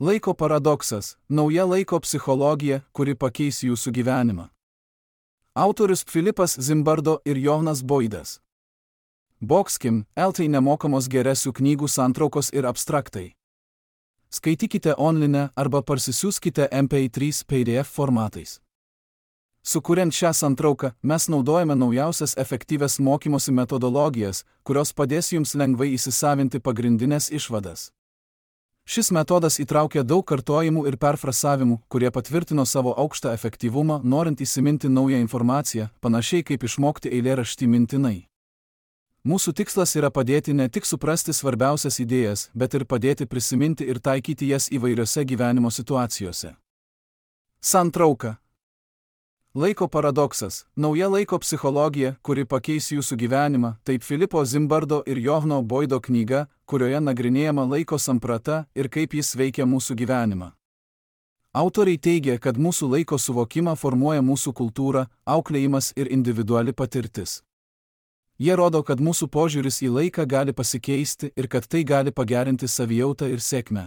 Laiko paradoksas – nauja laiko psichologija, kuri pakeis jūsų gyvenimą. Autorius Filipas Zimbardo ir Jonas Boydas. Boxkim, LT nemokamos geresių knygų santraukos ir abstraktai. Skaitykite online arba parsisiųskite MP3 PDF formatais. Sukuriant šią santrauką, mes naudojame naujausias efektyvias mokymosi metodologijas, kurios padės jums lengvai įsisavinti pagrindinės išvadas. Šis metodas įtraukia daug kartojimų ir perfrasavimų, kurie patvirtino savo aukštą efektyvumą, norint įsiminti naują informaciją, panašiai kaip išmokti eilėraštį mintinai. Mūsų tikslas yra padėti ne tik suprasti svarbiausias idėjas, bet ir padėti prisiminti ir taikyti jas įvairiose gyvenimo situacijose. Santrauka. Laiko paradoksas – nauja laiko psichologija, kuri pakeis jūsų gyvenimą, taip Filipo Zimbardo ir Johno Boydo knyga, kurioje nagrinėjama laiko samprata ir kaip jis veikia mūsų gyvenimą. Autoriai teigia, kad mūsų laiko suvokimą formuoja mūsų kultūra, auklėjimas ir individuali patirtis. Jie rodo, kad mūsų požiūris į laiką gali pasikeisti ir kad tai gali pagerinti savijautą ir sėkmę.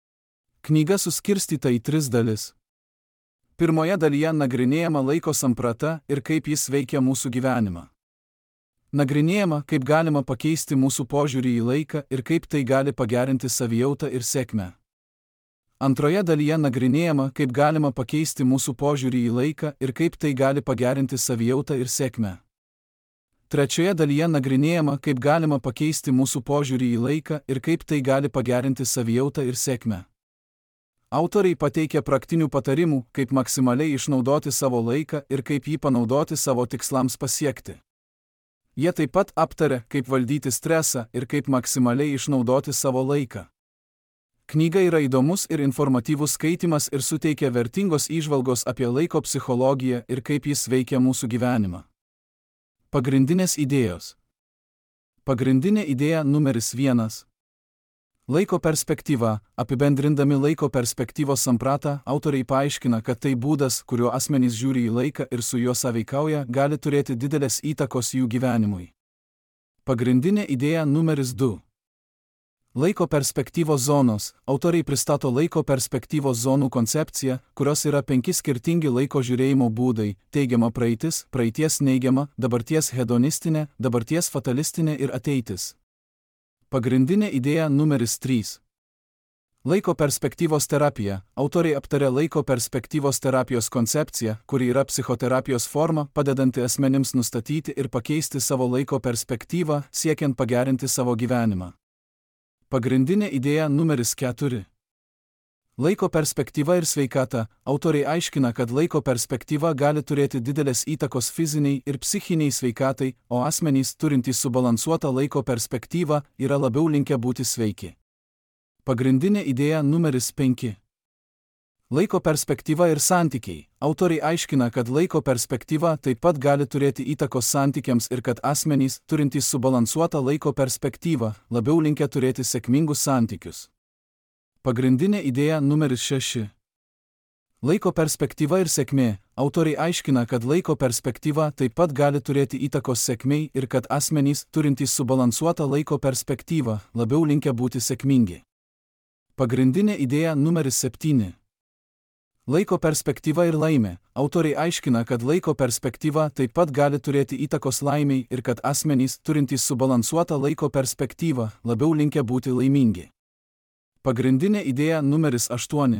Knyga suskirstyta į 3 dalis. Pirmoje dalyje nagrinėjama laiko samprata ir kaip jis veikia mūsų gyvenimą. Nagrinėjama, kaip galima pakeisti mūsų požiūrį į laiką ir kaip tai gali pagerinti savijautą ir sėkmę. Antroje dalyje nagrinėjama, kaip galima pakeisti mūsų požiūrį į laiką ir kaip tai gali pagerinti savijautą ir sėkmę. Trečioje dalyje nagrinėjama, kaip galima pakeisti mūsų požiūrį į laiką ir kaip tai gali pagerinti savijautą ir sėkmę. Autoriai pateikia praktinių patarimų, kaip maksimaliai išnaudoti savo laiką ir kaip jį panaudoti savo tikslams pasiekti. Jie taip pat aptaria, kaip valdyti stresą ir kaip maksimaliai išnaudoti savo laiką. Knyga yra įdomus ir informatyvus skaitymas ir suteikia vertingos įžvalgos apie laiko psichologiją ir kaip jis veikia mūsų gyvenimą. Pagrindinės idėjos. Pagrindinė idėja numeris 1. Laiko perspektyva. Apibendrindami laiko perspektyvos sampratą, autoriai paaiškina, kad tai būdas, kuriuo asmenys žiūri į laiką ir su juo sąveikauja, gali turėti didelės įtakos jų gyvenimui. Pagrindinė idėja numeris 2. Laiko perspektyvos zonos. Autoriai pristato laiko perspektyvos zonų koncepciją, kurios yra 5 skirtingi laiko žiūrėjimo būdai – teigiama praeitis, praeities neigiama, dabarties hedonistinė, dabarties fatalistinė ir ateitis. Pagrindinė idėja numeris 3. Laiko perspektyvos terapija. Autoriai aptarė laiko perspektyvos terapijos koncepciją, kuri yra psichoterapijos forma, padedanti asmenims nustatyti ir pakeisti savo laiko perspektyvą, siekiant pagerinti savo gyvenimą. Pagrindinė idėja numeris 4. Laiko perspektyva ir sveikata. Autoriai aiškina, kad laiko perspektyva gali turėti didelės įtakos fiziniai ir psichiniai sveikatai, o asmenys turintys subalansuotą laiko perspektyvą yra labiau linkę būti sveiki. Pagrindinė idėja numeris 5. Laiko perspektyva ir santykiai. Autoriai aiškina, kad laiko perspektyva taip pat gali turėti įtakos santykiams ir kad asmenys, turintys subalansuotą laiko perspektyvą, labiau linkę turėti sėkmingus santykius. Pagrindinė idėja numeris 6. Laiko perspektyva ir sėkmė. Autoriai aiškina, kad laiko perspektyva taip pat gali turėti įtakos sėkmei ir kad asmenys, turintys subalansuotą laiko perspektyvą, labiau linkę būti sėkmingi. Pagrindinė idėja numeris 7. Laiko perspektyva ir laimė. Autoriai aiškina, kad laiko perspektyva taip pat gali turėti įtakos laimei ir kad asmenys, turintys subalansuotą laiko perspektyvą, labiau linkę būti laimingi. Pagrindinė idėja numeris 8.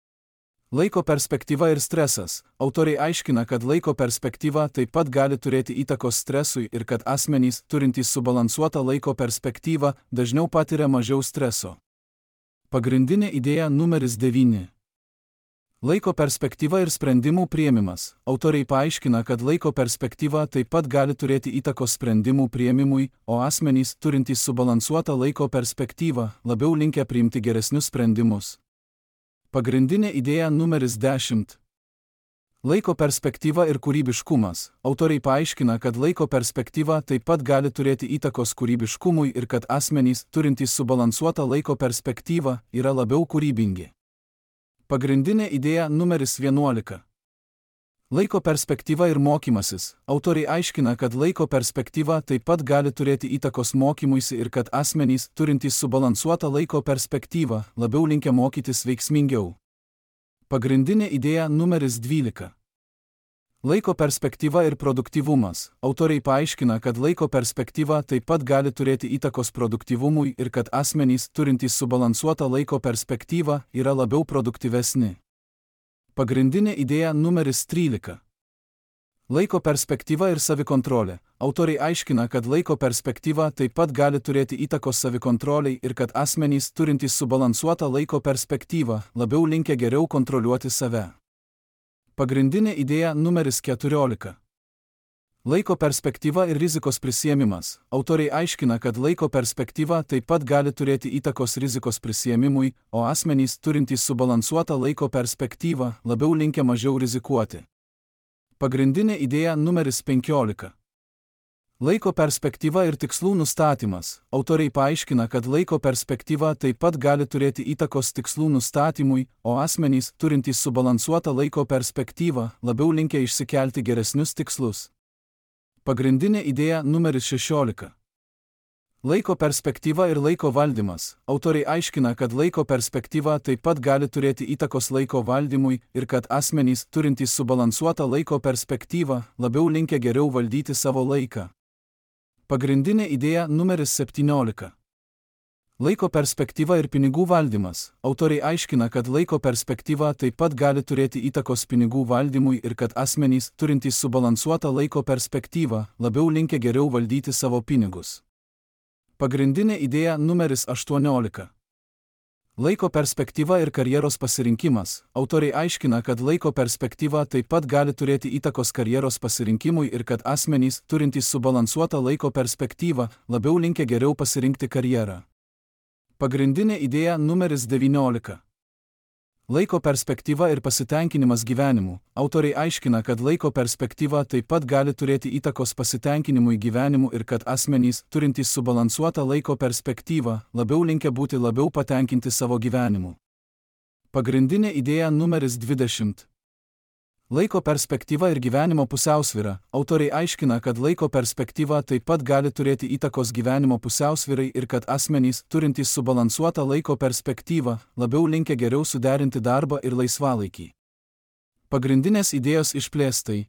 Laiko perspektyva ir stresas. Autoriai aiškina, kad laiko perspektyva taip pat gali turėti įtakos stresui ir kad asmenys, turintys subalansuotą laiko perspektyvą, dažniau patiria mažiau streso. Pagrindinė idėja numeris 9. Laiko perspektyva ir sprendimų priėmimas. Autoriai paaiškina, kad laiko perspektyva taip pat gali turėti įtakos sprendimų priėmimui, o asmenys, turintys subalansuotą laiko perspektyvą, labiau linkę priimti geresnius sprendimus. Pagrindinė idėja numeris 10. Laiko perspektyva ir kūrybiškumas. Autoriai paaiškina, kad laiko perspektyva taip pat gali turėti įtakos kūrybiškumui ir kad asmenys, turintys subalansuotą laiko perspektyvą, yra labiau kūrybingi. Pagrindinė idėja numeris 11. Laiko perspektyva ir mokymasis. Autoriai aiškina, kad laiko perspektyva taip pat gali turėti įtakos mokymuisi ir kad asmenys, turintys subalansuotą laiko perspektyvą, labiau linkę mokytis veiksmingiau. Pagrindinė idėja numeris 12. Laiko perspektyva ir produktyvumas. Autoriai paaiškina, kad laiko perspektyva taip pat gali turėti įtakos produktyvumui ir kad asmenys, turintys subalansuotą laiko perspektyvą, yra labiau produktyvesni. Pagrindinė idėja numeris 13. Laiko perspektyva ir savikontrolė. Autoriai aiškina, kad laiko perspektyva taip pat gali turėti įtakos savikontroliai ir kad asmenys, turintys subalansuotą laiko perspektyvą, labiau linkę geriau kontroliuoti save. Pagrindinė idėja numeris 14. Laiko perspektyva ir rizikos prisiėmimas. Autoriai aiškina, kad laiko perspektyva taip pat gali turėti įtakos rizikos prisiėmimui, o asmenys, turintys subalansuotą laiko perspektyvą, labiau linkę mažiau rizikuoti. Pagrindinė idėja numeris 15. Laiko perspektyva ir tikslų nustatymas. Autoriai paaiškina, kad laiko perspektyva taip pat gali turėti įtakos tikslų nustatymui, o asmenys, turintys subalansuotą laiko perspektyvą, labiau linkę išsikelti geresnius tikslus. Pagrindinė idėja numeris 16. Laiko perspektyva ir laiko valdymas. Autoriai aiškina, kad laiko perspektyva taip pat gali turėti įtakos laiko valdymui ir kad asmenys, turintys subalansuotą laiko perspektyvą, labiau linkę geriau valdyti savo laiką. Pagrindinė idėja numeris 17. Laiko perspektyva ir pinigų valdymas. Autoriai aiškina, kad laiko perspektyva taip pat gali turėti įtakos pinigų valdymui ir kad asmenys, turintys subalansuotą laiko perspektyvą, labiau linkę geriau valdyti savo pinigus. Pagrindinė idėja numeris 18. Laiko perspektyva ir karjeros pasirinkimas. Autoriai aiškina, kad laiko perspektyva taip pat gali turėti įtakos karjeros pasirinkimui ir kad asmenys, turintys subalansuotą laiko perspektyvą, labiau linkę geriau pasirinkti karjerą. Pagrindinė idėja numeris 19. Laiko perspektyva ir pasitenkinimas gyvenimu. Autoriai aiškina, kad laiko perspektyva taip pat gali turėti įtakos pasitenkinimui gyvenimu ir kad asmenys, turintys subalansuotą laiko perspektyvą, labiau linkę būti labiau patenkinti savo gyvenimu. Pagrindinė idėja numeris 20. Laiko perspektyva ir gyvenimo pusiausvyra. Autoriai aiškina, kad laiko perspektyva taip pat gali turėti įtakos gyvenimo pusiausvyrai ir kad asmenys, turintys subalansuotą laiko perspektyvą, labiau linkę geriau suderinti darbą ir laisvalaikį. Pagrindinės idėjos išplėstai.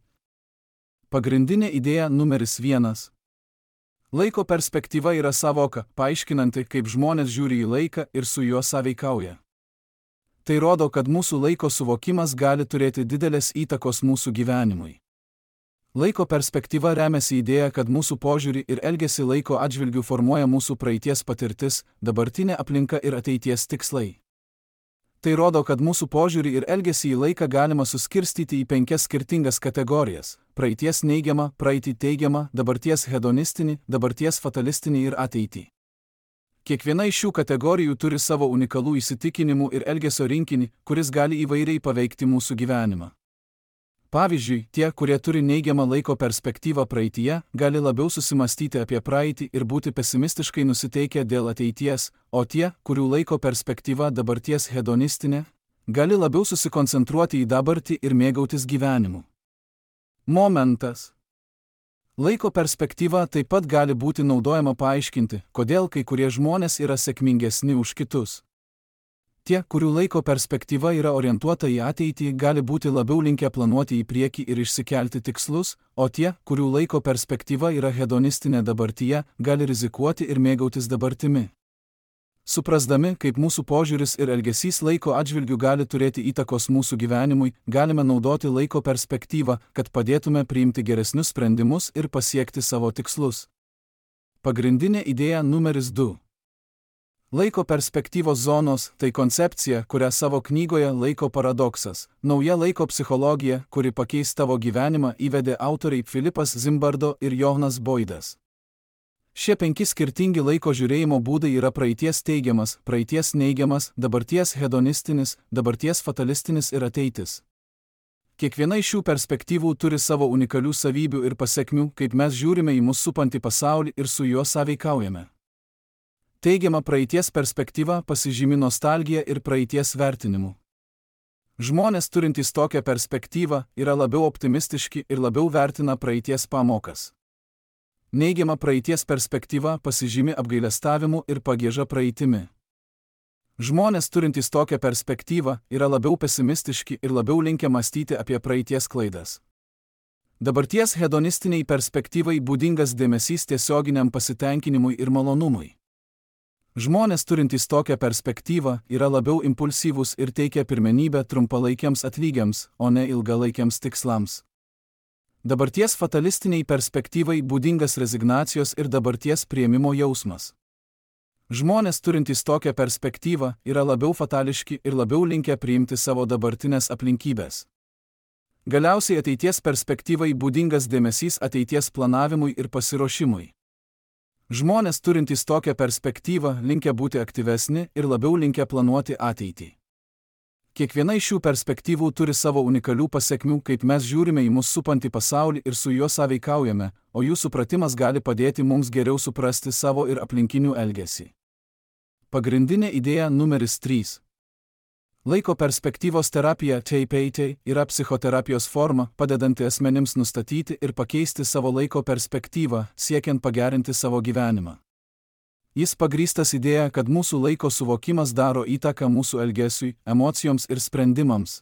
Pagrindinė idėja numeris 1. Laiko perspektyva yra savoka, paaiškinanti, kaip žmonės žiūri į laiką ir su juo sąveikauja. Tai rodo, kad mūsų laiko suvokimas gali turėti didelės įtakos mūsų gyvenimui. Laiko perspektyva remiasi idėja, kad mūsų požiūrį ir elgesį laiko atžvilgiu formuoja mūsų praeities patirtis, dabartinė aplinka ir ateities tikslai. Tai rodo, kad mūsų požiūrį ir elgesį į laiką galima suskirstyti į 5 skirtingas kategorijas – praeities neigiamą, praeitį teigiamą, dabarties hedonistinį, dabarties fatalistinį ir ateitį. Kiekviena iš šių kategorijų turi savo unikalų įsitikinimų ir elgesio rinkinį, kuris gali įvairiai paveikti mūsų gyvenimą. Pavyzdžiui, tie, kurie turi neigiamą laiko perspektyvą praeityje, gali labiau susimastyti apie praeitį ir būti pesimistiškai nusiteikę dėl ateities, o tie, kurių laiko perspektyva dabarties hedonistinė, gali labiau susikoncentruoti į dabartį ir mėgautis gyvenimu. Momentas. Laiko perspektyva taip pat gali būti naudojama paaiškinti, kodėl kai kurie žmonės yra sėkmingesni už kitus. Tie, kurių laiko perspektyva yra orientuota į ateitį, gali būti labiau linkę planuoti į priekį ir išsikelti tikslus, o tie, kurių laiko perspektyva yra hedonistinė dabartyje, gali rizikuoti ir mėgautis dabartimi. Suprasdami, kaip mūsų požiūris ir elgesys laiko atžvilgiu gali turėti įtakos mūsų gyvenimui, galime naudoti laiko perspektyvą, kad padėtume priimti geresnius sprendimus ir pasiekti savo tikslus. Pagrindinė idėja numeris 2. Laiko perspektyvos zonos – tai koncepcija, kurią savo knygoje Laiko paradoksas – nauja laiko psichologija, kuri pakeis tavo gyvenimą, įvedė autoriai Philippas Zimbardo ir Jonas Boydas. Šie 5 skirtingi laiko žiūrėjimo būdai yra praeities teigiamas, praeities neigiamas, dabarties hedonistinis, dabarties fatalistinis ir ateitis. Kiekviena iš šių perspektyvų turi savo unikalių savybių ir pasekmių, kaip mes žiūrime į mus supantį pasaulį ir su juo sąveikaujame. Teigiama praeities perspektyva pasižymi nostalgija ir praeities vertinimu. Žmonės turintys tokią perspektyvą yra labiau optimistiški ir labiau vertina praeities pamokas. Neigiama praeities perspektyva pasižymi apgailestavimu ir pagieža praeitimi. Žmonės turintys tokią perspektyvą yra labiau pesimistiški ir labiau linkę mąstyti apie praeities klaidas. Dabarties hedonistiniai perspektyvai būdingas dėmesys tiesioginiam pasitenkinimui ir malonumui. Žmonės turintys tokią perspektyvą yra labiau impulsyvūs ir teikia pirmenybę trumpalaikiams atlygiams, o ne ilgalaikiams tikslams. Dabarties fatalistiniai perspektyvai būdingas rezignacijos ir dabarties priėmimo jausmas. Žmonės turintys tokią perspektyvą yra labiau fatališki ir labiau linkę priimti savo dabartinės aplinkybės. Galiausiai ateities perspektyvai būdingas dėmesys ateities planavimui ir pasiruošimui. Žmonės turintys tokią perspektyvą linkę būti aktyvesni ir labiau linkę planuoti ateitį. Kiekviena iš šių perspektyvų turi savo unikalių pasekmių, kaip mes žiūrime į mus supantį pasaulį ir su juo sąveikaujame, o jų supratimas gali padėti mums geriau suprasti savo ir aplinkinių elgesį. Pagrindinė idėja numeris 3. Laiko perspektyvos terapija TPT yra psichoterapijos forma, padedanti asmenims nustatyti ir pakeisti savo laiko perspektyvą, siekiant pagerinti savo gyvenimą. Jis pagrįstas idėja, kad mūsų laiko suvokimas daro įtaką mūsų elgesiui, emocijoms ir sprendimams.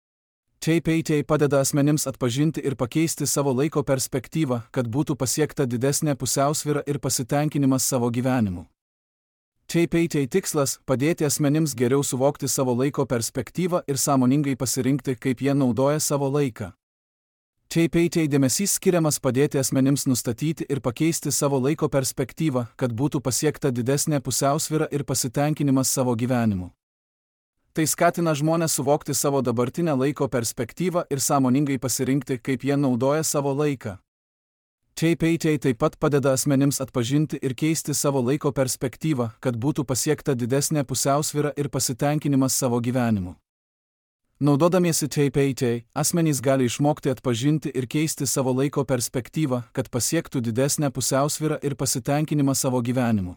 TPT padeda asmenims atpažinti ir pakeisti savo laiko perspektyvą, kad būtų pasiekta didesnė pusiausvyra ir pasitenkinimas savo gyvenimu. TPT tikslas – padėti asmenims geriau suvokti savo laiko perspektyvą ir sąmoningai pasirinkti, kaip jie naudoja savo laiką. TPT dėmesys skiriamas padėti asmenims nustatyti ir pakeisti savo laiko perspektyvą, kad būtų pasiekta didesnė pusiausvyra ir pasitenkinimas savo gyvenimu. Tai skatina žmones suvokti savo dabartinę laiko perspektyvą ir sąmoningai pasirinkti, kaip jie naudoja savo laiką. TPT taip pat padeda asmenims atpažinti ir keisti savo laiko perspektyvą, kad būtų pasiekta didesnė pusiausvyra ir pasitenkinimas savo gyvenimu. Naudodamiesi TPT, asmenys gali išmokti atpažinti ir keisti savo laiko perspektyvą, kad pasiektų didesnę pusiausvyrą ir pasitenkinimą savo gyvenimu.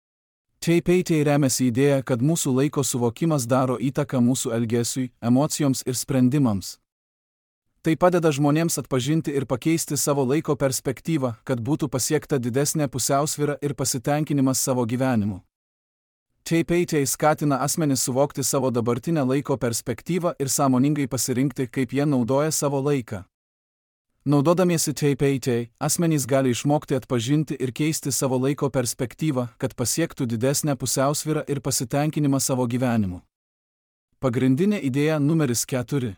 TPT remiasi idėja, kad mūsų laiko suvokimas daro įtaką mūsų elgesiui, emocijoms ir sprendimams. Tai padeda žmonėms atpažinti ir pakeisti savo laiko perspektyvą, kad būtų pasiekta didesnė pusiausvyra ir pasitenkinimas savo gyvenimu. TPT skatina asmenis suvokti savo dabartinę laiko perspektyvą ir sąmoningai pasirinkti, kaip jie naudoja savo laiką. Naudodamiesi TPT, asmenys gali išmokti atpažinti ir keisti savo laiko perspektyvą, kad pasiektų didesnę pusiausvyrą ir pasitenkinimą savo gyvenimu. Pagrindinė idėja numeris 4.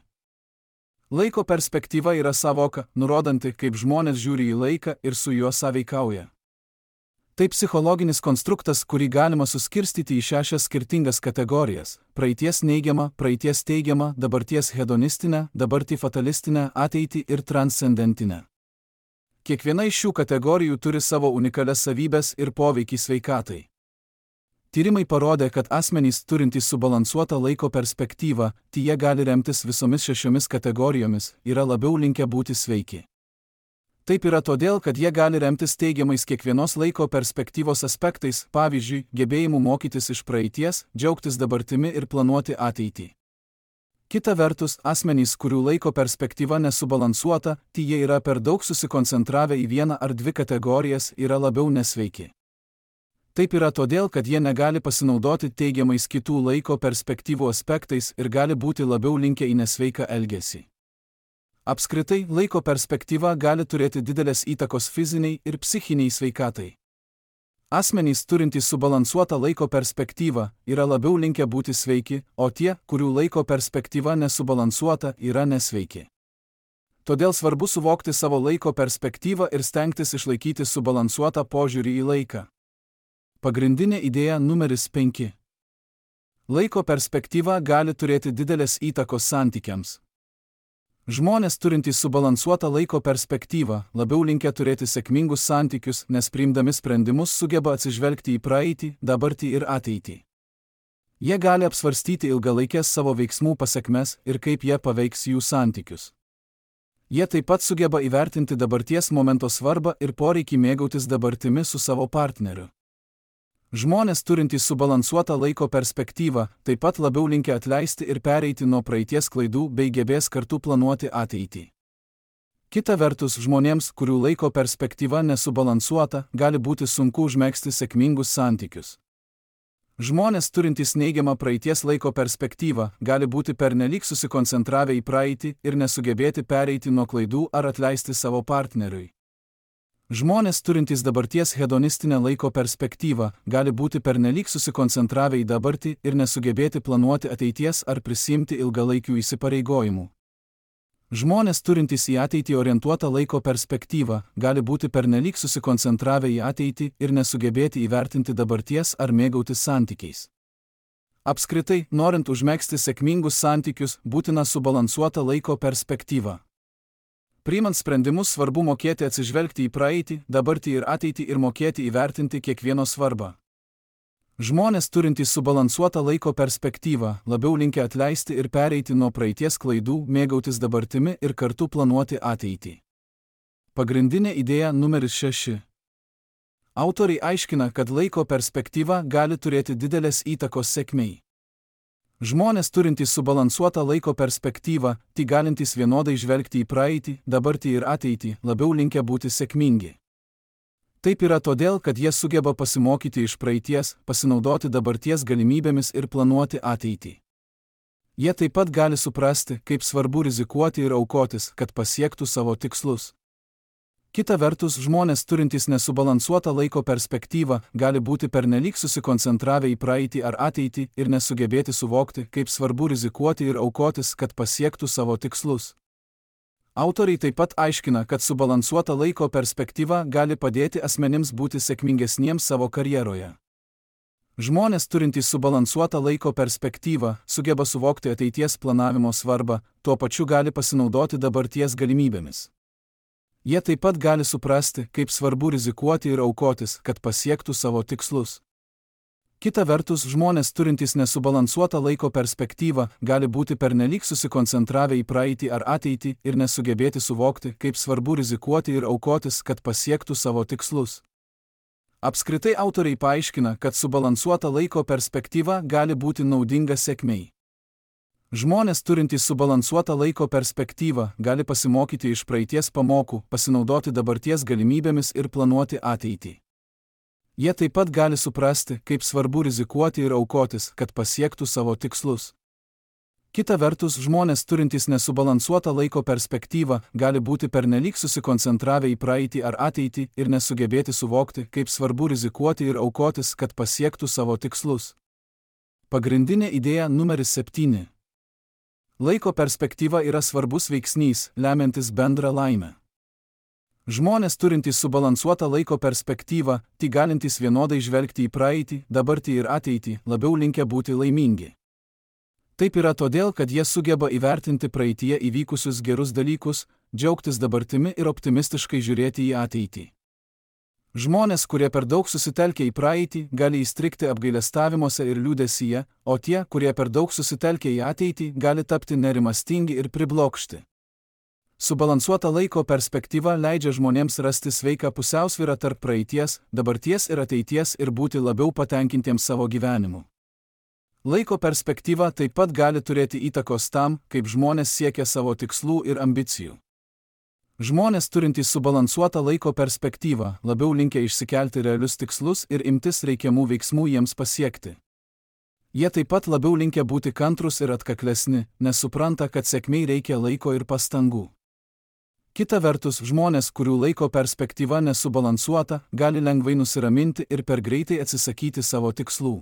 Laiko perspektyva yra savoka, nurodanti, kaip žmonės žiūri į laiką ir su juo sąveikauja. Tai psichologinis konstruktas, kurį galima suskirstyti į 6 skirtingas kategorijas – praeities neigiamą, praeities teigiamą, dabarties hedonistinę, dabartį fatalistinę, ateitį ir transcendentinę. Kiekviena iš šių kategorijų turi savo unikalias savybes ir poveikį sveikatai. Tyrimai parodė, kad asmenys turintys subalansuotą laiko perspektyvą, jie gali remtis visomis 6 kategorijomis, yra labiau linkę būti sveiki. Taip yra todėl, kad jie gali remtis teigiamais kiekvienos laiko perspektyvos aspektais, pavyzdžiui, gebėjimu mokytis iš praeities, džiaugtis dabartimi ir planuoti ateitį. Kita vertus, asmenys, kurių laiko perspektyva nesubalansuota, jie yra per daug susikoncentravę į vieną ar 2 kategorijas, yra labiau nesveiki. Taip yra todėl, kad jie negali pasinaudoti teigiamais kitų laiko perspektyvų aspektais ir gali būti labiau linkę į nesveiką elgesį. Apskritai, laiko perspektyva gali turėti didelės įtakos fiziniai ir psichiniai sveikatai. Asmenys turintys subalansuotą laiko perspektyvą yra labiau linkę būti sveiki, o tie, kurių laiko perspektyva nesubalansuota, yra nesveiki. Todėl svarbu suvokti savo laiko perspektyvą ir stengtis išlaikyti subalansuotą požiūrį į laiką. Pagrindinė idėja numeris 5. Laiko perspektyva gali turėti didelės įtakos santykiams. Žmonės turintys subalansuotą laiko perspektyvą labiau linkę turėti sėkmingus santykius, nes priimdami sprendimus sugeba atsižvelgti į praeitį, dabartį ir ateitį. Jie gali apsvarstyti ilgalaikės savo veiksmų pasekmes ir kaip jie paveiks jų santykius. Jie taip pat sugeba įvertinti dabarties momento svarbą ir poreikį mėgautis dabartimi su savo partneriu. Žmonės turintys subalansuotą laiko perspektyvą taip pat labiau linkę atleisti ir pereiti nuo praeities klaidų bei gebės kartu planuoti ateitį. Kita vertus, žmonėms, kurių laiko perspektyva nesubalansuota, gali būti sunku užmegzti sėkmingus santykius. Žmonės turintys neigiamą praeities laiko perspektyvą gali būti pernelyg susikoncentravę į praeitį ir nesugebėti pereiti nuo klaidų ar atleisti savo partneriui. Žmonės turintys dabarties hedonistinę laiko perspektyvą gali būti pernelyg susikoncentravę į dabartį ir nesugebėti planuoti ateities ar prisiimti ilgalaikių įsipareigojimų. Žmonės turintys į ateitį orientuotą laiko perspektyvą gali būti pernelyg susikoncentravę į ateitį ir nesugebėti įvertinti dabarties ar mėgautis santykiais. Apskritai, norint užmegzti sėkmingus santykius, būtina subalansuota laiko perspektyva. Priimant sprendimus svarbu mokėti atsižvelgti į praeitį, dabartį ir ateitį ir mokėti įvertinti kiekvieno svarbą. Žmonės turintys subalansuotą laiko perspektyvą labiau linkę atleisti ir pereiti nuo praeities klaidų, mėgautis dabartimi ir kartu planuoti ateitį. Pagrindinė idėja numeris 6. Autoriai aiškina, kad laiko perspektyva gali turėti didelės įtakos sėkmei. Žmonės turintys subalansuotą laiko perspektyvą, tik galintys vienodai žvelgti į praeitį, dabartį ir ateitį, labiau linkę būti sėkmingi. Taip yra todėl, kad jie sugeba pasimokyti iš praeities, pasinaudoti dabarties galimybėmis ir planuoti ateitį. Jie taip pat gali suprasti, kaip svarbu rizikuoti ir aukotis, kad pasiektų savo tikslus. Kita vertus, žmonės turintys nesubalansuotą laiko perspektyvą gali būti pernelyg susikoncentravę į praeitį ar ateitį ir nesugebėti suvokti, kaip svarbu rizikuoti ir aukotis, kad pasiektų savo tikslus. Autoriai taip pat aiškina, kad subalansuota laiko perspektyva gali padėti asmenims būti sėkmingesniems savo karjeroje. Žmonės turintys subalansuotą laiko perspektyvą sugeba suvokti ateities planavimo svarbą, tuo pačiu gali pasinaudoti dabarties galimybėmis. Jie taip pat gali suprasti, kaip svarbu rizikuoti ir aukotis, kad pasiektų savo tikslus. Kita vertus, žmonės turintys nesubalansuotą laiko perspektyvą gali būti pernelyg susikoncentravę į praeitį ar ateitį ir nesugebėti suvokti, kaip svarbu rizikuoti ir aukotis, kad pasiektų savo tikslus. Apskritai autoriai paaiškina, kad subalansuota laiko perspektyva gali būti naudinga sėkmei. Žmonės turintys subalansuotą laiko perspektyvą gali pasimokyti iš praeities pamokų, pasinaudoti dabarties galimybėmis ir planuoti ateitį. Jie taip pat gali suprasti, kaip svarbu rizikuoti ir aukotis, kad pasiektų savo tikslus. Kita vertus, žmonės turintys nesubalansuotą laiko perspektyvą gali būti pernelyg susikoncentravę į praeitį ar ateitį ir nesugebėti suvokti, kaip svarbu rizikuoti ir aukotis, kad pasiektų savo tikslus. Pagrindinė idėja numeris 7. Laiko perspektyva yra svarbus veiksnys, lemiantis bendrą laimę. Žmonės turintys subalansuotą laiko perspektyvą, tik galintys vienodai žvelgti į praeitį, dabartį ir ateitį, labiau linkę būti laimingi. Taip yra todėl, kad jie sugeba įvertinti praeityje įvykusius gerus dalykus, džiaugtis dabartimi ir optimistiškai žiūrėti į ateitį. Žmonės, kurie per daug susitelkia į praeitį, gali įstrigti apgailestavimuose ir liūdesyje, o tie, kurie per daug susitelkia į ateitį, gali tapti nerimastingi ir priblokšti. Subalansuota laiko perspektyva leidžia žmonėms rasti sveiką pusiausvyrą tarp praeities, dabarties ir ateities ir būti labiau patenkintiems savo gyvenimu. Laiko perspektyva taip pat gali turėti įtakos tam, kaip žmonės siekia savo tikslų ir ambicijų. Žmonės turintys subalansuotą laiko perspektyvą labiau linkę išsikelti realius tikslus ir imtis reikiamų veiksmų jiems pasiekti. Jie taip pat labiau linkę būti kantrūs ir atkaklesni, nes supranta, kad sėkmei reikia laiko ir pastangų. Kita vertus, žmonės, kurių laiko perspektyva nesubalansuota, gali lengvai nusiraminti ir per greitai atsisakyti savo tikslų.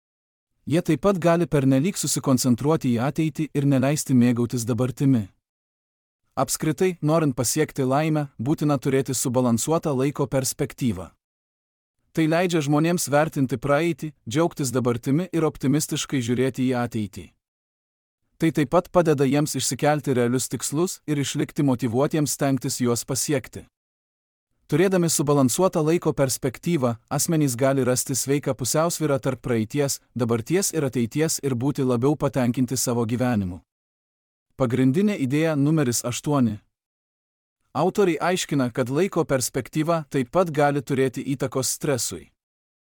Jie taip pat gali pernelyg susikoncentruoti į ateitį ir neleisti mėgautis dabartimi. Apskritai, norint pasiekti laimę, būtina turėti subalansuotą laiko perspektyvą. Tai leidžia žmonėms vertinti praeitį, džiaugtis dabartimi ir optimistiškai žiūrėti į ateitį. Tai taip pat padeda jiems išsikelti realius tikslus ir išlikti motyvuotiems stengtis juos pasiekti. Turėdami subalansuotą laiko perspektyvą, asmenys gali rasti sveiką pusiausvyrą tarp praeities, dabarties ir ateities ir būti labiau patenkinti savo gyvenimu. Pagrindinė idėja numeris 8. Autoriai aiškina, kad laiko perspektyva taip pat gali turėti įtakos stresui.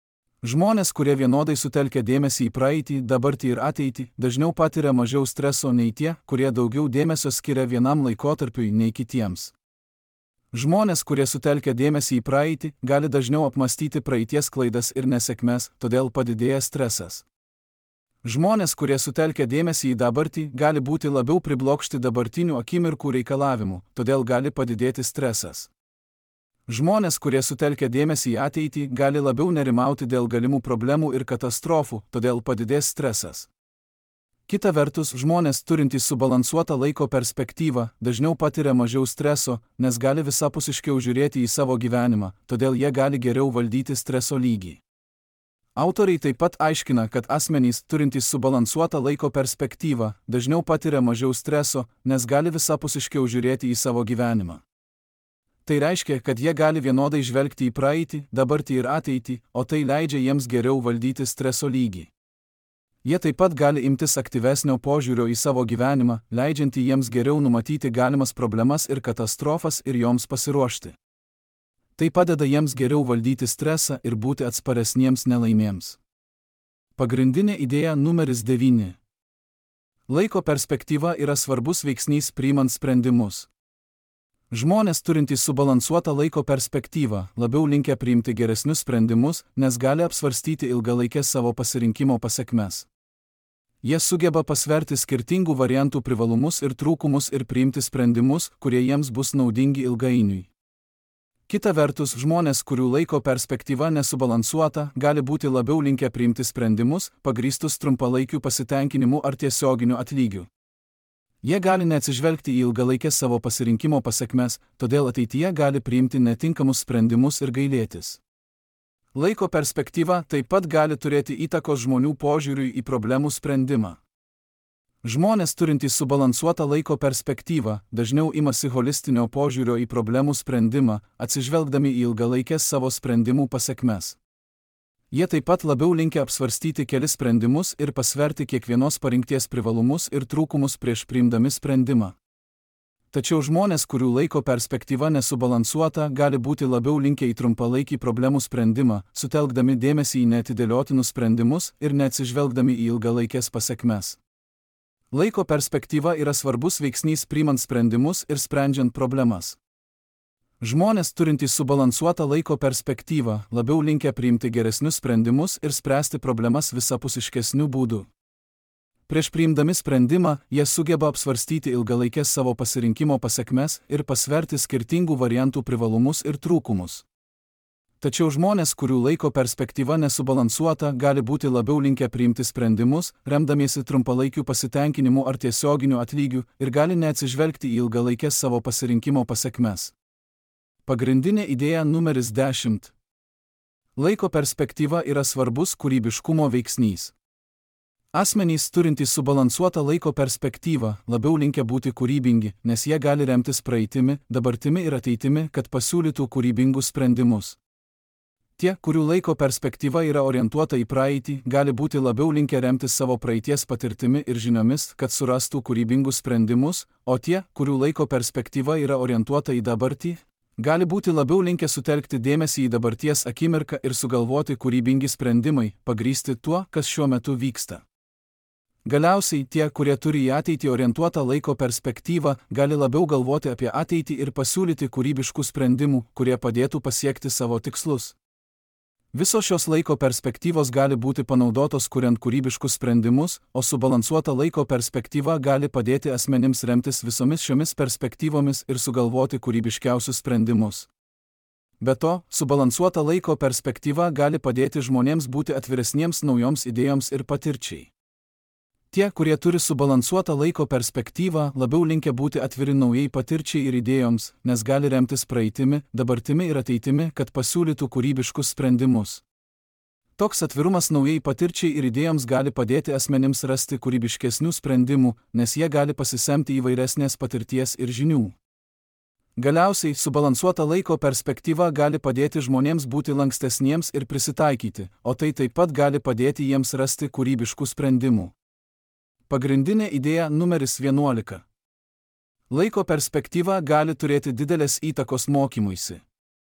Žmonės, kurie vienodai sutelkia dėmesį į praeitį, dabartį ir ateitį, dažniau patiria mažiau streso nei tie, kurie daugiau dėmesio skiria vienam laikotarpiui nei kitiems. Žmonės, kurie sutelkia dėmesį į praeitį, gali dažniau apmastyti praeities klaidas ir nesėkmes, todėl padidėja stresas. Žmonės, kurie sutelkia dėmesį į dabartį, gali būti labiau priblokšti dabartinių akimirkų reikalavimų, todėl gali padidėti stresas. Žmonės, kurie sutelkia dėmesį į ateitį, gali labiau nerimauti dėl galimų problemų ir katastrofų, todėl padidės stresas. Kita vertus, žmonės turintys subalansuotą laiko perspektyvą dažniau patiria mažiau streso, nes gali visapusiškiau žiūrėti į savo gyvenimą, todėl jie gali geriau valdyti streso lygį. Autoriai taip pat aiškina, kad asmenys turintys subalansuotą laiko perspektyvą dažniau patiria mažiau streso, nes gali visapusiškiau žiūrėti į savo gyvenimą. Tai reiškia, kad jie gali vienodai žvelgti į praeitį, dabartį ir ateitį, o tai leidžia jiems geriau valdyti streso lygį. Jie taip pat gali imtis aktyvesnio požiūrio į savo gyvenimą, leidžiantį jiems geriau numatyti galimas problemas ir katastrofas ir joms pasiruošti. Tai padeda jiems geriau valdyti stresą ir būti atsparesniems nelaimėms. Pagrindinė idėja numeris 9. Laiko perspektyva yra svarbus veiksnys priimant sprendimus. Žmonės turintys subalansuotą laiko perspektyvą labiau linkę priimti geresnius sprendimus, nes gali apsvarstyti ilgalaikės savo pasirinkimo pasekmes. Jie sugeba pasverti skirtingų variantų privalumus ir trūkumus ir priimti sprendimus, kurie jiems bus naudingi ilgainiui. Kita vertus, žmonės, kurių laiko perspektyva nesubalansuota, gali būti labiau linkę priimti sprendimus, pagrįstus trumpalaikiu pasitenkinimu ar tiesioginiu atlygiu. Jie gali neatsižvelgti į ilgalaikės savo pasirinkimo pasekmes, todėl ateityje gali priimti netinkamus sprendimus ir gailėtis. Laiko perspektyva taip pat gali turėti įtakos žmonių požiūriui į problemų sprendimą. Žmonės turintys subalansuotą laiko perspektyvą dažniau imasi holistinio požiūrio į problemų sprendimą, atsižvelgdami į ilgalaikės savo sprendimų pasekmes. Jie taip pat labiau linkę apsvarstyti kelis sprendimus ir pasverti kiekvienos parinkties privalumus ir trūkumus prieš priimdami sprendimą. Tačiau žmonės, kurių laiko perspektyva nesubalansuota, gali būti labiau linkę į trumpalaikį problemų sprendimą, sutelkdami dėmesį į neatidėliotinus sprendimus ir neatsižvelgdami į ilgalaikės pasekmes. Laiko perspektyva yra svarbus veiksnys priimant sprendimus ir sprendžiant problemas. Žmonės turintys subalansuotą laiko perspektyvą labiau linkę priimti geresnius sprendimus ir spręsti problemas visapusiškesniu būdu. Prieš priimdami sprendimą, jie sugeba apsvarstyti ilgalaikės savo pasirinkimo pasekmes ir pasverti skirtingų variantų privalumus ir trūkumus. Tačiau žmonės, kurių laiko perspektyva nesubalansuota, gali būti labiau linkę priimti sprendimus, remdamiesi trumpalaikiu pasitenkinimu ar tiesioginiu atlygiu ir gali neatsižvelgti į ilgalaikės savo pasirinkimo pasekmes. Pagrindinė idėja numeris 10. Laiko perspektyva yra svarbus kūrybiškumo veiksnys. Asmenys turintys subalansuotą laiko perspektyvą labiau linkę būti kūrybingi, nes jie gali remtis praeitimi, dabartimi ir ateitimi, kad pasiūlytų kūrybingus sprendimus. Tie, kurių laiko perspektyva yra orientuota į praeitį, gali būti labiau linkę remtis savo praeities patirtimi ir žiniomis, kad surastų kūrybingus sprendimus, o tie, kurių laiko perspektyva yra orientuota į dabartį, gali būti labiau linkę sutelkti dėmesį į dabarties akimirką ir sugalvoti kūrybingi sprendimai, pagrįsti tuo, kas šiuo metu vyksta. Galiausiai tie, kurie turi į ateitį orientuotą laiko perspektyvą, gali labiau galvoti apie ateitį ir pasiūlyti kūrybiškų sprendimų, kurie padėtų pasiekti savo tikslus. Visos šios laiko perspektyvos gali būti panaudotos kuriant kūrybiškus sprendimus, o subalansuota laiko perspektyva gali padėti asmenims remtis visomis šiomis perspektyvomis ir sugalvoti kūrybiškiausius sprendimus. Be to, subalansuota laiko perspektyva gali padėti žmonėms būti atviresniems naujoms idėjoms ir patirčiai. Tie, kurie turi subalansuotą laiko perspektyvą, labiau linkę būti atviri naujai patirčiai ir idėjoms, nes gali remtis praeitimi, dabartimi ir ateitimi, kad pasiūlytų kūrybiškus sprendimus. Toks atvirumas naujai patirčiai ir idėjoms gali padėti asmenims rasti kūrybiškesnių sprendimų, nes jie gali pasisemti įvairesnės patirties ir žinių. Galiausiai, subalansuota laiko perspektyva gali padėti žmonėms būti lankstesniems ir prisitaikyti, o tai taip pat gali padėti jiems rasti kūrybiškų sprendimų. Pagrindinė idėja numeris 11. Laiko perspektyva gali turėti didelės įtakos mokymuisi.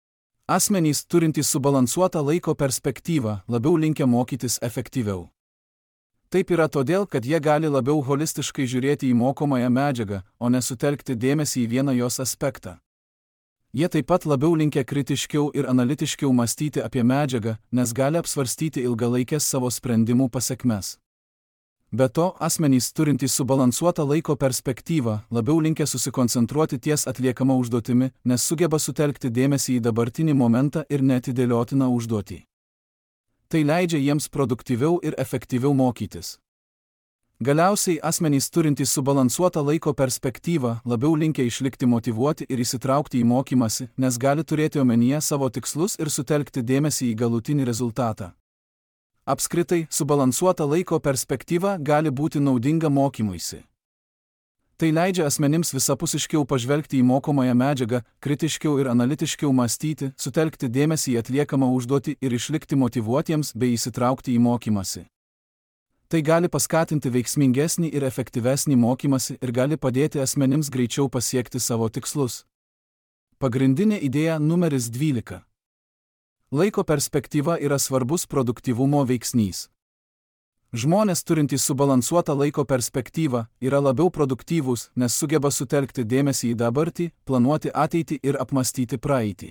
Asmenys turintys subalansuotą laiko perspektyvą labiau linkę mokytis efektyviau. Taip yra todėl, kad jie gali labiau holistiškai žiūrėti į mokomąją medžiagą, o ne sutelkti dėmesį į vieną jos aspektą. Jie taip pat labiau linkę kritiškiau ir analitiškiau mąstyti apie medžiagą, nes gali apsvarstyti ilgalaikės savo sprendimų pasekmes. Be to, asmenys turintys subalansuotą laiko perspektyvą labiau linkę susikoncentruoti ties atliekama užduotimi, nes sugeba sutelkti dėmesį į dabartinį momentą ir neatidėliotiną užduotį. Tai leidžia jiems produktyviau ir efektyviau mokytis. Galiausiai asmenys turintys subalansuotą laiko perspektyvą labiau linkę išlikti motyvuoti ir įsitraukti į mokymąsi, nes gali turėti omenyje savo tikslus ir sutelkti dėmesį į galutinį rezultatą. Apskritai, subalansuota laiko perspektyva gali būti naudinga mokymuisi. Tai leidžia asmenims visapusiškiau pažvelgti į mokomąją medžiagą, kritiškiau ir analitiškiau mąstyti, sutelkti dėmesį į atliekamą užduotį ir išlikti motyvuotiems bei įsitraukti į mokymąsi. Tai gali paskatinti veiksmingesnį ir efektyvesnį mokymąsi ir gali padėti asmenims greičiau pasiekti savo tikslus. Pagrindinė idėja numeris 12. Laiko perspektyva yra svarbus produktyvumo veiksnys. Žmonės turintys subalansuotą laiko perspektyvą yra labiau produktyvūs, nes sugeba sutelkti dėmesį į dabartį, planuoti ateitį ir apmąstyti praeitį.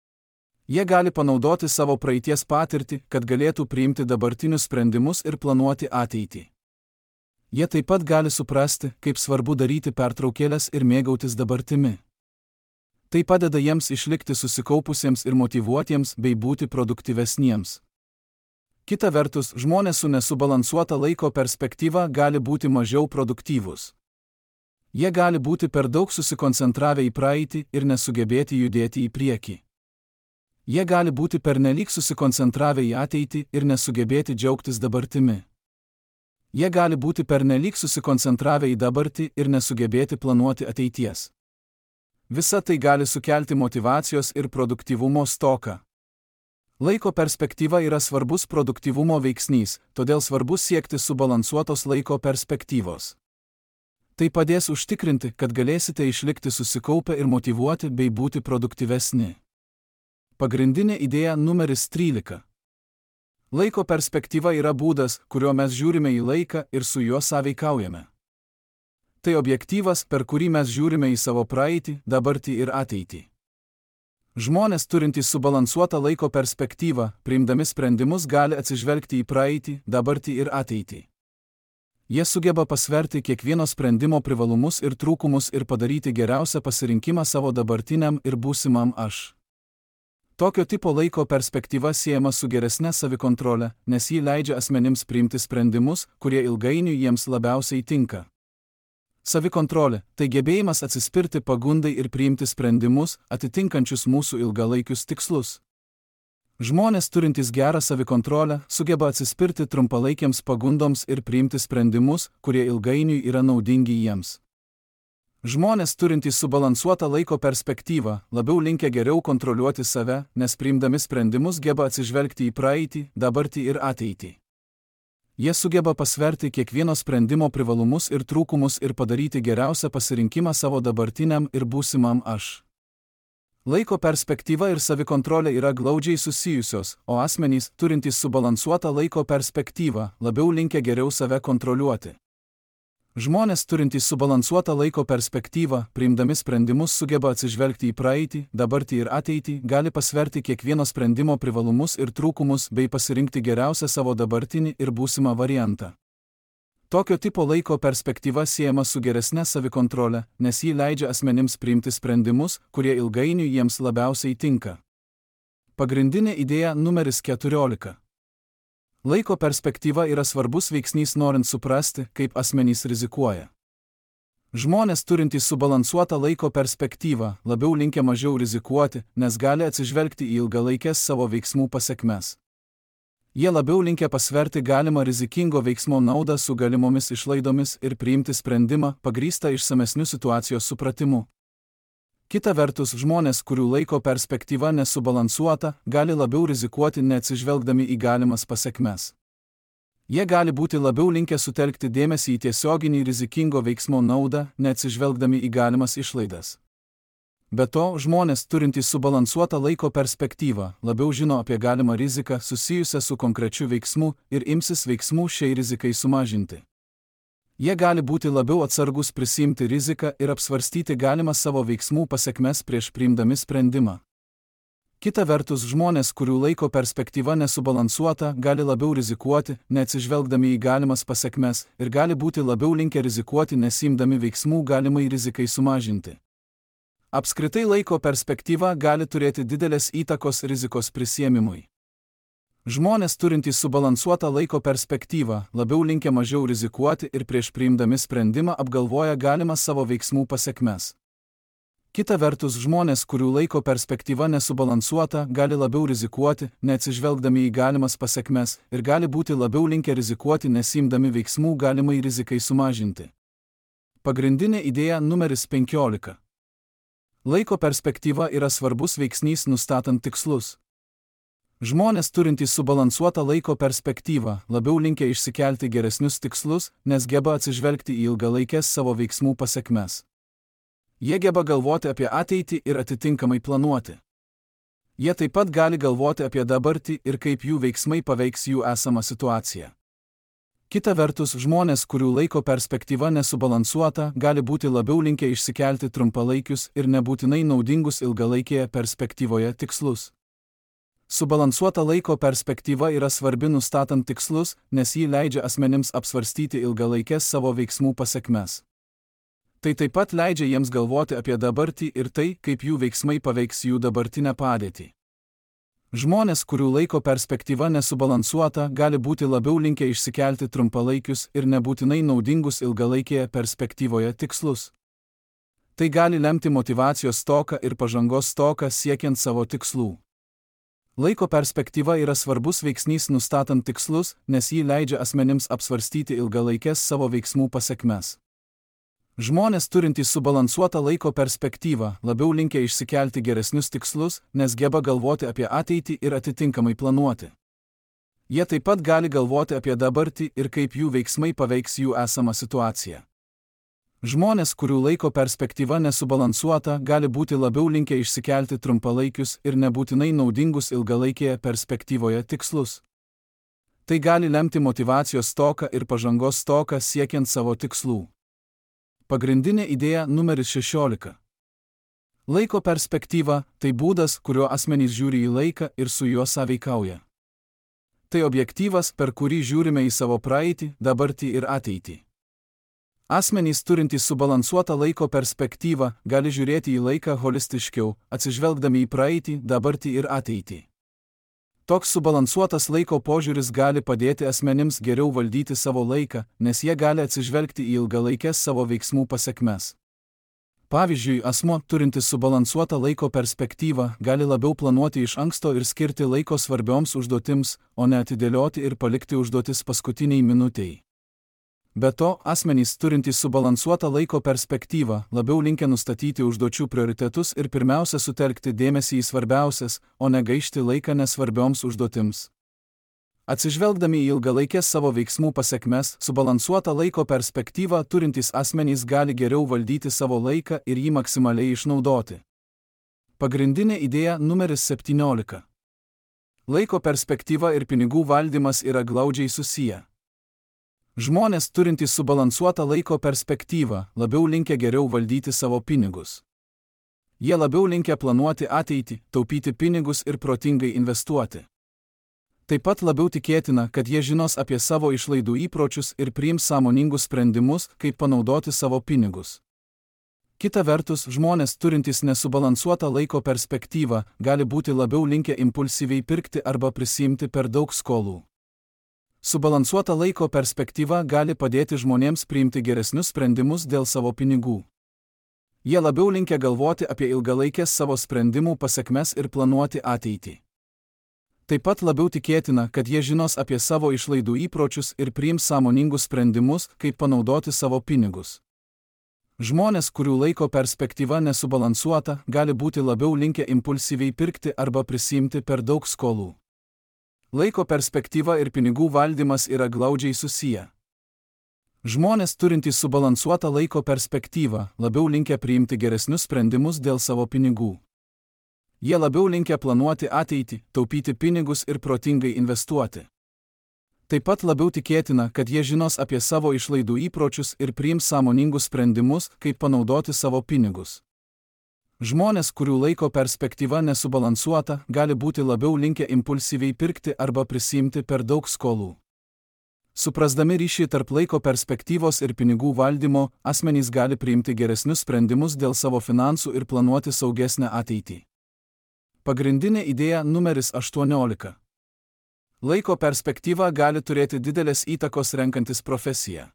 Jie gali panaudoti savo praeities patirtį, kad galėtų priimti dabartinius sprendimus ir planuoti ateitį. Jie taip pat gali suprasti, kaip svarbu daryti pertraukėles ir mėgautis dabartimi. Tai padeda jiems išlikti susikaupusiems ir motyvuotiems bei būti produktyvesniems. Kita vertus, žmonės su nesubalansuota laiko perspektyva gali būti mažiau produktyvūs. Jie gali būti per daug susikoncentravę į praeitį ir nesugebėti judėti į priekį. Jie gali būti pernelyg susikoncentravę į ateitį ir nesugebėti džiaugtis dabartimi. Jie gali būti pernelyg susikoncentravę į dabartį ir nesugebėti planuoti ateities. Visa tai gali sukelti motyvacijos ir produktyvumo stoką. Laiko perspektyva yra svarbus produktyvumo veiksnys, todėl svarbu siekti subalansuotos laiko perspektyvos. Tai padės užtikrinti, kad galėsite išlikti susikaupę ir motyvuoti bei būti produktyvesni. Pagrindinė idėja numeris 13. Laiko perspektyva yra būdas, kuriuo mes žiūrime į laiką ir su juo sąveikaujame. Tai objektyvas, per kurį mes žiūrime į savo praeitį, dabartį ir ateitį. Žmonės turintys subalansuotą laiko perspektyvą, priimdami sprendimus gali atsižvelgti į praeitį, dabartį ir ateitį. Jie sugeba pasverti kiekvieno sprendimo privalumus ir trūkumus ir padaryti geriausią pasirinkimą savo dabartiniam ir būsimam aš. Tokio tipo laiko perspektyva siejama su geresne savikontrole, nes ji leidžia asmenims priimti sprendimus, kurie ilgainiui jiems labiausiai tinka. Savikontrolė – tai gebėjimas atsispirti pagundai ir priimti sprendimus, atitinkančius mūsų ilgalaikius tikslus. Žmonės turintys gerą savikontrolę sugeba atsispirti trumpalaikiams pagundoms ir priimti sprendimus, kurie ilgainiui yra naudingi jiems. Žmonės turintys subalansuotą laiko perspektyvą labiau linkę geriau kontroliuoti save, nes priimdami sprendimus geba atsižvelgti į praeitį, dabartį ir ateitį. Jie sugeba pasverti kiekvieno sprendimo privalumus ir trūkumus ir padaryti geriausią pasirinkimą savo dabartiniam ir būsimam aš. Laiko perspektyva ir savikontrolė yra glaudžiai susijusios, o asmenys, turintys subalansuotą laiko perspektyvą, labiau linkę geriau save kontroliuoti. Žmonės turintys subalansuotą laiko perspektyvą, priimdami sprendimus sugeba atsižvelgti į praeitį, dabartį ir ateitį, gali pasverti kiekvieno sprendimo privalumus ir trūkumus bei pasirinkti geriausią savo dabartinį ir būsimą variantą. Tokio tipo laiko perspektyva siejama su geresne savikontrole, nes ji leidžia asmenims priimti sprendimus, kurie ilgainiui jiems labiausiai tinka. Pagrindinė idėja numeris 14. Laiko perspektyva yra svarbus veiksnys norint suprasti, kaip asmenys rizikuoja. Žmonės turintys subalansuotą laiko perspektyvą labiau linkę mažiau rizikuoti, nes gali atsižvelgti į ilgalaikės savo veiksmų pasekmes. Jie labiau linkę pasverti galimą rizikingo veiksmo naudą su galimomis išlaidomis ir priimti sprendimą pagrįstą išsamesniu situacijos supratimu. Kita vertus, žmonės, kurių laiko perspektyva nesubalansuota, gali labiau rizikuoti neatsižvelgdami į galimas pasekmes. Jie gali būti labiau linkę sutelkti dėmesį į tiesioginį rizikingo veiksmo naudą, neatsižvelgdami į galimas išlaidas. Be to, žmonės turintys subalansuotą laiko perspektyvą labiau žino apie galimą riziką susijusią su konkrečiu veiksmu ir imsis veiksmų šiai rizikai sumažinti. Jie gali būti labiau atsargus prisiimti riziką ir apsvarstyti galimas savo veiksmų pasekmes prieš priimdami sprendimą. Kita vertus, žmonės, kurių laiko perspektyva nesubalansuota, gali labiau rizikuoti, neatsižvelgdami į galimas pasekmes, ir gali būti labiau linkę rizikuoti nesiimdami veiksmų galimai rizikai sumažinti. Apskritai laiko perspektyva gali turėti didelės įtakos rizikos prisiėmimui. Žmonės turintys subalansuotą laiko perspektyvą labiau linkę mažiau rizikuoti ir prieš priimdami sprendimą apgalvoja galimas savo veiksmų pasekmes. Kita vertus, žmonės, kurių laiko perspektyva nesubalansuota, gali labiau rizikuoti, neatsižvelgdami į galimas pasekmes, ir gali būti labiau linkę rizikuoti nesiimdami veiksmų galimai rizikai sumažinti. Pagrindinė idėja numeris 15. Laiko perspektyva yra svarbus veiksnys nustatant tikslus. Žmonės turintys subalansuotą laiko perspektyvą labiau linkę išsikelti geresnius tikslus, nes geba atsižvelgti į ilgalaikės savo veiksmų pasekmes. Jie geba galvoti apie ateitį ir atitinkamai planuoti. Jie taip pat gali galvoti apie dabartį ir kaip jų veiksmai paveiks jų esamą situaciją. Kita vertus, žmonės, kurių laiko perspektyva nesubalansuota, gali būti labiau linkę išsikelti trumpalaikius ir nebūtinai naudingus ilgalaikėje perspektyvoje tikslus. Subalansuota laiko perspektyva yra svarbi nustatant tikslus, nes ji leidžia asmenims apsvarstyti ilgalaikės savo veiksmų pasekmes. Tai taip pat leidžia jiems galvoti apie dabartį ir tai, kaip jų veiksmai paveiks jų dabartinę padėtį. Žmonės, kurių laiko perspektyva nesubalansuota, gali būti labiau linkę išsikelti trumpalaikius ir nebūtinai naudingus ilgalaikėje perspektyvoje tikslus. Tai gali lemti motyvacijos stoką ir pažangos stoką siekiant savo tikslų. Laiko perspektyva yra svarbus veiksnys nustatant tikslus, nes ji leidžia asmenims apsvarstyti ilgalaikės savo veiksmų pasekmes. Žmonės turintys subalansuotą laiko perspektyvą labiau linkę išsikelti geresnius tikslus, nes geba galvoti apie ateitį ir atitinkamai planuoti. Jie taip pat gali galvoti apie dabartį ir kaip jų veiksmai paveiks jų esamą situaciją. Žmonės, kurių laiko perspektyva nesubalansuota, gali būti labiau linkę išsikelti trumpalaikius ir nebūtinai naudingus ilgalaikėje perspektyvoje tikslus. Tai gali lemti motyvacijos stoką ir pažangos stoką siekiant savo tikslų. Pagrindinė idėja numeris 16. Laiko perspektyva – tai būdas, kuriuo asmenys žiūri į laiką ir su juo sąveikauja. Tai objektyvas, per kurį žiūrime į savo praeitį, dabartį ir ateitį. Asmenys turintys subalansuotą laiko perspektyvą gali žiūrėti į laiką holistiškiau, atsižvelgdami į praeitį, dabartį ir ateitį. Toks subalansuotas laiko požiūris gali padėti asmenims geriau valdyti savo laiką, nes jie gali atsižvelgti į ilgalaikės savo veiksmų pasekmes. Pavyzdžiui, asmuo, turintis subalansuotą laiko perspektyvą, gali labiau planuoti iš anksto ir skirti laiko svarbioms užduotims, o ne atidėlioti ir palikti užduotis paskutiniai minutei. Be to, asmenys turintys subalansuotą laiko perspektyvą labiau linkę nustatyti užduočių prioritetus ir pirmiausia sutelkti dėmesį į svarbiausias, o ne gaišti laiką nesvarbioms užduotims. Atsižvelgdami į ilgalaikės savo veiksmų pasekmes, subalansuotą laiko perspektyvą turintys asmenys gali geriau valdyti savo laiką ir jį maksimaliai išnaudoti. Pagrindinė idėja numeris 17. Laiko perspektyva ir pinigų valdymas yra glaudžiai susiję. Žmonės turintys subalansuotą laiko perspektyvą labiau linkę geriau valdyti savo pinigus. Jie labiau linkę planuoti ateitį, taupyti pinigus ir protingai investuoti. Taip pat labiau tikėtina, kad jie žinos apie savo išlaidų įpročius ir priims sąmoningus sprendimus, kaip panaudoti savo pinigus. Kita vertus, žmonės turintys nesubalansuotą laiko perspektyvą gali būti labiau linkę impulsyviai pirkti arba prisiimti per daug skolų. Subalansuota laiko perspektyva gali padėti žmonėms priimti geresnius sprendimus dėl savo pinigų. Jie labiau linkę galvoti apie ilgalaikės savo sprendimų pasekmes ir planuoti ateitį. Taip pat labiau tikėtina, kad jie žinos apie savo išlaidų įpročius ir priims sąmoningus sprendimus, kaip panaudoti savo pinigus. Žmonės, kurių laiko perspektyva nesubalansuota, gali būti labiau linkę impulsyviai pirkti arba prisiimti per daug skolų. Laiko perspektyva ir pinigų valdymas yra glaudžiai susiję. Žmonės turintys subalansuotą laiko perspektyvą labiau linkę priimti geresnius sprendimus dėl savo pinigų. Jie labiau linkę planuoti ateitį, taupyti pinigus ir protingai investuoti. Taip pat labiau tikėtina, kad jie žinos apie savo išlaidų įpročius ir priims sąmoningus sprendimus, kaip panaudoti savo pinigus. Žmonės, kurių laiko perspektyva nesubalansuota, gali būti labiau linkę impulsyviai pirkti arba prisiimti per daug skolų. Suprasdami ryšį tarp laiko perspektyvos ir pinigų valdymo, asmenys gali priimti geresnius sprendimus dėl savo finansų ir planuoti saugesnę ateitį. Pagrindinė idėja numeris 18. Laiko perspektyva gali turėti didelės įtakos renkantis profesiją.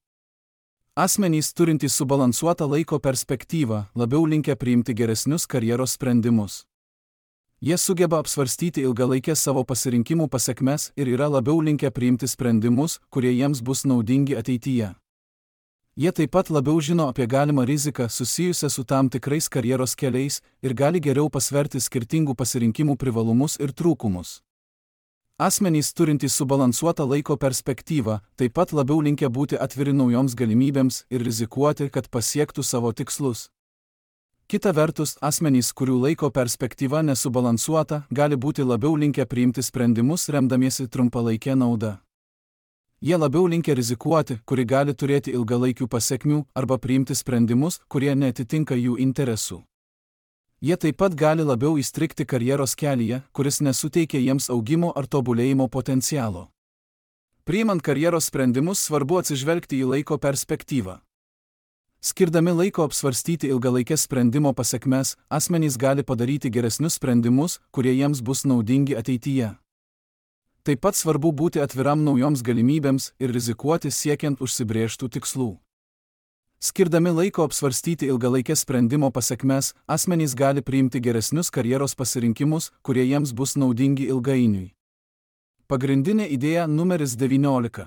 Asmenys turintys subalansuotą laiko perspektyvą labiau linkę priimti geresnius karjeros sprendimus. Jie sugeba apsvarstyti ilgalaikės savo pasirinkimų pasekmes ir yra labiau linkę priimti sprendimus, kurie jiems bus naudingi ateityje. Jie taip pat labiau žino apie galimą riziką susijusią su tam tikrais karjeros keliais ir gali geriau pasverti skirtingų pasirinkimų privalumus ir trūkumus. Asmenys turintys subalansuotą laiko perspektyvą taip pat labiau linkę būti atviri naujoms galimybėms ir rizikuoti, kad pasiektų savo tikslus. Kita vertus, asmenys, kurių laiko perspektyva nesubalansuota, gali būti labiau linkę priimti sprendimus remdamiesi trumpalaike nauda. Jie labiau linkę rizikuoti, kuri gali turėti ilgalaikių pasekmių, arba priimti sprendimus, kurie neatitinka jų interesų. Jie taip pat gali labiau įstrigti karjeros kelyje, kuris nesuteikia jiems augimo ar tobulėjimo potencialo. Priimant karjeros sprendimus svarbu atsižvelgti į laiko perspektyvą. Skirdami laiko apsvarstyti ilgalaikės sprendimo pasekmes, asmenys gali padaryti geresnius sprendimus, kurie jiems bus naudingi ateityje. Taip pat svarbu būti atviram naujoms galimybėms ir rizikuoti siekiant užsibrėžtų tikslų. Skirdami laiko apsvarstyti ilgalaikės sprendimo pasekmes, asmenys gali priimti geresnius karjeros pasirinkimus, kurie jiems bus naudingi ilgainiui. Pagrindinė idėja numeris 19.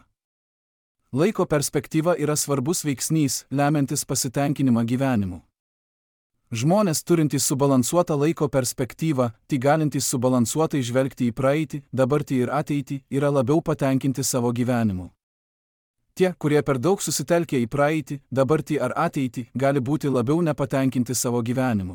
Laiko perspektyva yra svarbus veiksnys, lemiantis pasitenkinimą gyvenimu. Žmonės turintys subalansuotą laiko perspektyvą, tik galintys subalansuotai žvelgti į praeitį, dabartį ir ateitį, yra labiau patenkinti savo gyvenimu. Tie, kurie per daug susitelkia į praeitį, dabartį ar ateitį, gali būti labiau nepatenkinti savo gyvenimu.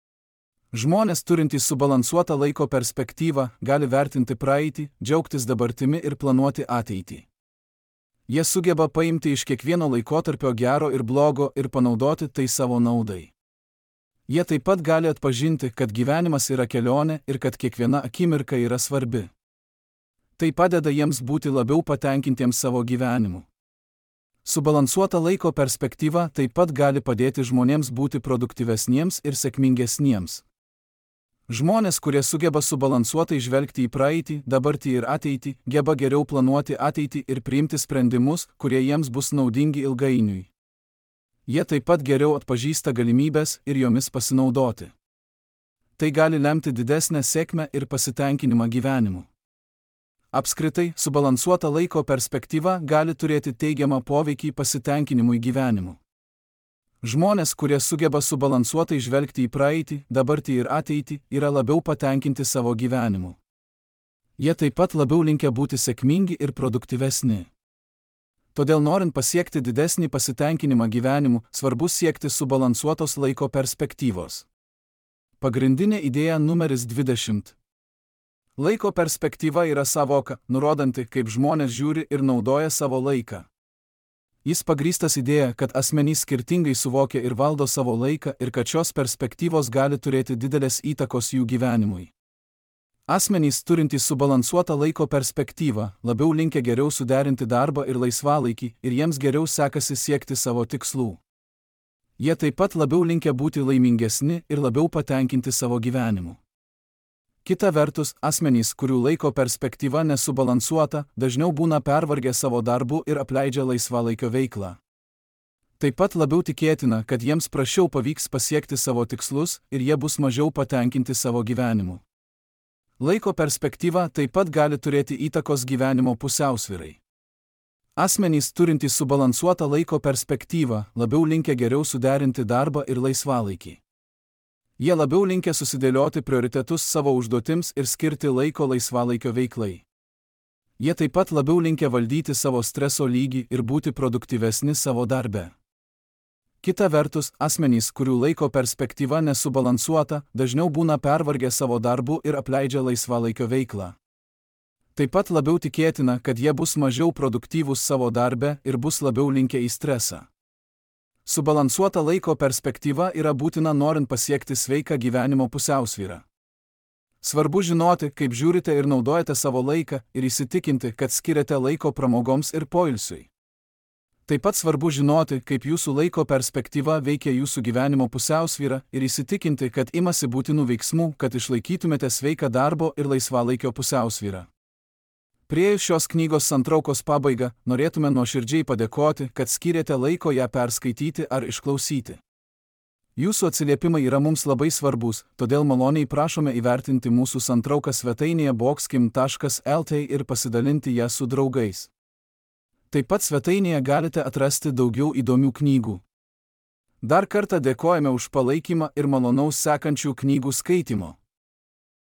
Žmonės turintys subalansuotą laiko perspektyvą gali vertinti praeitį, džiaugtis dabartimi ir planuoti ateitį. Jie sugeba paimti iš kiekvieno laikotarpio gero ir blogo ir panaudoti tai savo naudai. Jie taip pat gali atpažinti, kad gyvenimas yra kelionė ir kad kiekviena akimirka yra svarbi. Tai padeda jiems būti labiau patenkintiems savo gyvenimu. Subalansuota laiko perspektyva taip pat gali padėti žmonėms būti produktyvesniems ir sėkmingesniems. Žmonės, kurie sugeba subalansuotai žvelgti į praeitį, dabartį ir ateitį, geba geriau planuoti ateitį ir priimti sprendimus, kurie jiems bus naudingi ilgainiui. Jie taip pat geriau atpažįsta galimybės ir jomis pasinaudoti. Tai gali lemti didesnę sėkmę ir pasitenkinimą gyvenimu. Apskritai, subalansuota laiko perspektyva gali turėti teigiamą poveikį pasitenkinimui gyvenimu. Žmonės, kurie sugeba subalansuotai žvelgti į praeitį, dabartį ir ateitį, yra labiau patenkinti savo gyvenimu. Jie taip pat labiau linkę būti sėkmingi ir produktyvesni. Todėl norint pasiekti didesnį pasitenkinimą gyvenimu, svarbu siekti subalansuotos laiko perspektyvos. Pagrindinė idėja numeris 20. Laiko perspektyva yra savoka, nurodanti, kaip žmonės žiūri ir naudoja savo laiką. Jis pagrįstas idėja, kad asmenys skirtingai suvokia ir valdo savo laiką ir kad šios perspektyvos gali turėti didelės įtakos jų gyvenimui. Asmenys turintys subalansuotą laiko perspektyvą labiau linkę geriau suderinti darbą ir laisvalaikį ir jiems geriau sekasi siekti savo tikslų. Jie taip pat labiau linkę būti laimingesni ir labiau patenkinti savo gyvenimu. Kita vertus, asmenys, kurių laiko perspektyva nesubalansuota, dažniau būna pervargę savo darbu ir apleidžia laisvalaikio veiklą. Taip pat labiau tikėtina, kad jiems prasčiau pavyks pasiekti savo tikslus ir jie bus mažiau patenkinti savo gyvenimu. Laiko perspektyva taip pat gali turėti įtakos gyvenimo pusiausvyrai. Asmenys turintys subalansuotą laiko perspektyvą labiau linkę geriau suderinti darbą ir laisvalaikį. Jie labiau linkę susidėlioti prioritetus savo užduotims ir skirti laiko laisvalaikio veiklai. Jie taip pat labiau linkę valdyti savo streso lygį ir būti produktyvesni savo darbe. Kita vertus, asmenys, kurių laiko perspektyva nesubalansuota, dažniau būna pervargę savo darbu ir apleidžia laisvalaikio veiklą. Taip pat labiau tikėtina, kad jie bus mažiau produktyvūs savo darbe ir bus labiau linkę į stresą. Subalansuota laiko perspektyva yra būtina norint pasiekti sveiką gyvenimo pusiausvyrą. Svarbu žinoti, kaip žiūrite ir naudojate savo laiką ir įsitikinti, kad skiriate laiko pramogoms ir poilsiui. Taip pat svarbu žinoti, kaip jūsų laiko perspektyva veikia jūsų gyvenimo pusiausvyrą ir įsitikinti, kad imasi būtinų veiksmų, kad išlaikytumėte sveiką darbo ir laisvalaikio pusiausvyrą. Priėjus šios knygos santraukos pabaigą, norėtume nuoširdžiai padėkoti, kad skyrėte laiko ją perskaityti ar išklausyti. Jūsų atsiliepimai yra mums labai svarbus, todėl maloniai prašome įvertinti mūsų santrauką svetainėje boxkim.lt ir pasidalinti ją su draugais. Taip pat svetainėje galite atrasti daugiau įdomių knygų. Dar kartą dėkojame už palaikymą ir malonaus sekančių knygų skaitymo.